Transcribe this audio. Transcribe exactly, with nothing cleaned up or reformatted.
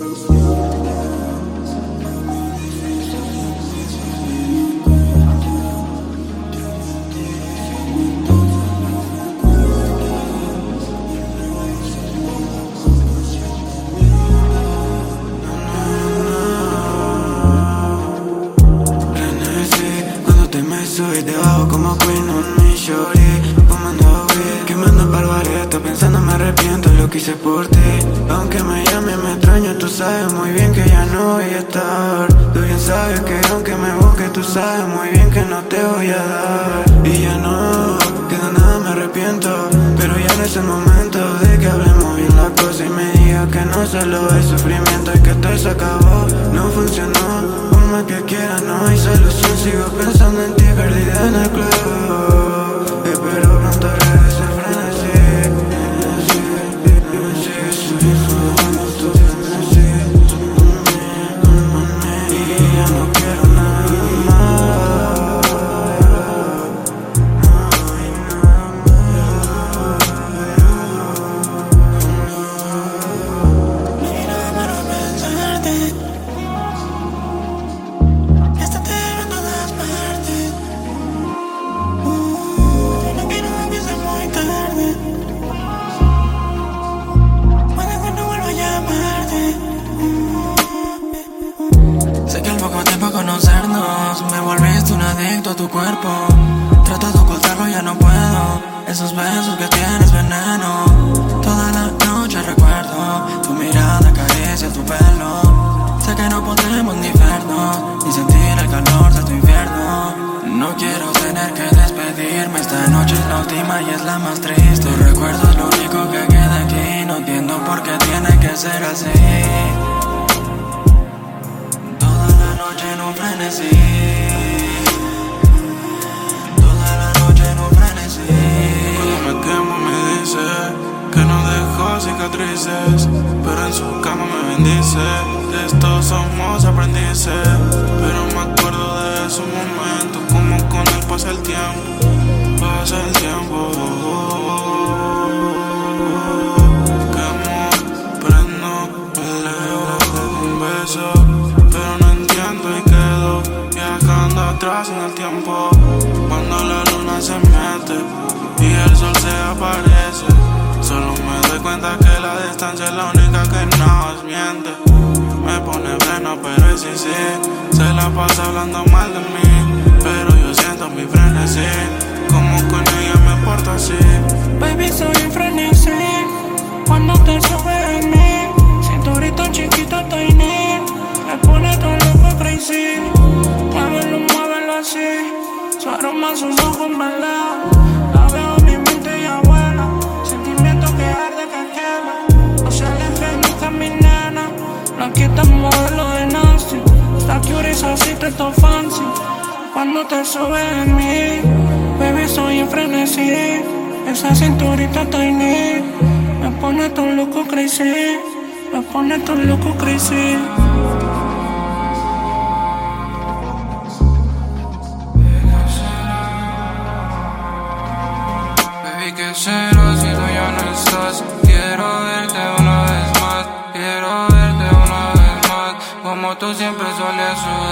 Soy debajo como Queen on mi shorty, fumando weed, quemando barbareta, pensando me arrepiento lo que hice por ti. Aunque me llame me extraño, tú sabes muy bien que ya no voy a estar. Tú bien sabes que aunque me busques, tú sabes muy bien que no te voy a dar. Y ya no queda nada, me arrepiento, pero ya no es el momento de que hablemos bien la cosa y me digas que no solo es sufrimiento y que todo se acabó, no funcionó. Por más que quiera no hay solución, sigo pensando en ti, perdida en el club. Espero pronto regrese el frenesí. Me sigue subiendo cuando tú me sigues. Y ya no quiero nada más. Ay, nada Mira, para pensarte. Sé que al poco tiempo conocernos me volviste un adicto a tu cuerpo. Trato de ocultarlo, ya no puedo. Esos besos que tienes veneno. Toda la noche recuerdo tu mirada acaricia tu pelo. Sé que no podremos ni vernos, ni sentir el calor de tu infierno. No quiero tener que despedirme, esta noche es la última y es la más triste. Tu recuerdo es lo único que queda aquí, no entiendo por qué tiene que ser así. En un frenesí, toda la noche en un frenesí. Cuando me quemo me dice que no dejó cicatrices, pero en su cama me bendice. De esto somos aprendices, pero me acuerdo de esos momentos, como con él pasa el tiempo, pasa el tiempo. Quemo, prendo, peleo, un beso. Y quedo viajando atrás en el tiempo, cuando la luna se mete y el sol se aparece. Solo me doy cuenta que la distancia es la única que nos miente. Me pone freno pero es sí, sí. Se la pasa hablando mal de mí, pero yo siento mi frenesí, como con ella me porto así. Baby, soy un frenesí cuando te sube en mí. Cinturito chiquito, tiny, me pone todo loco crazy. Muévelo, muévelo así. Su aroma, sus ojos me elevan. La veo en mi mente y abuela. Sentimiento que arde, que quema. No se aleje nunca mi nena. Blanquita modelo de Nancy. Está curious así, te to fancy. Cuando te sube en mí, baby, soy un frenesí. Esa cinturita tiny me pone todo loco crazy. Me pone todo loco crazy. Baby, ¿qué será si tú ya no estás? Quiero verte una vez más, quiero verte una vez más, como tú siempre solías sudar.